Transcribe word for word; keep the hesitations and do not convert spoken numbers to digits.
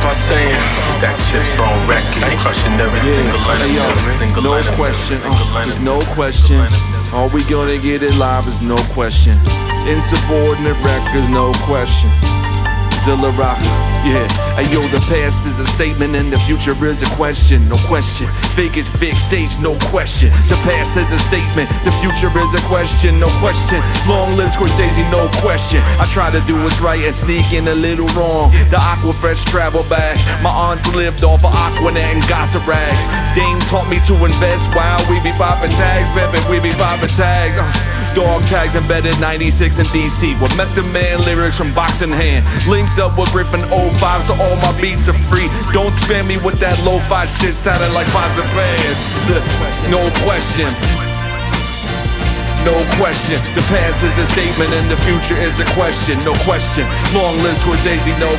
my saying? Stack chips on record, crushing every single line of every single No line of question, every single uh, line there's of no every question. single line of every- Are we gonna get it live? Is no question. Insubordinate records, no question. Zilla Rocker, yeah. Ayo, the past is a statement and the future is a question, no question. Fake is big sage, no question. The past is a statement, the future is a question, no question. Long live Scorsese, no question. I try to do what's right and sneak in a little wrong. The Aquafresh travel bag, my aunts lived off of Aquanet and gossip rags. Dame taught me to invest while we be popping tags, baby, we be popping tags. Uh, Dog tags embedded ninety-six in D C with Method Man lyrics from Box in Hand. Linked up with Griffin oh five so all my beats are free. Don't spam me with that lo-fi shit sounding like pots and pans. No question. No question. The past is a statement and the future is a question. No question. Long live Scorsese, no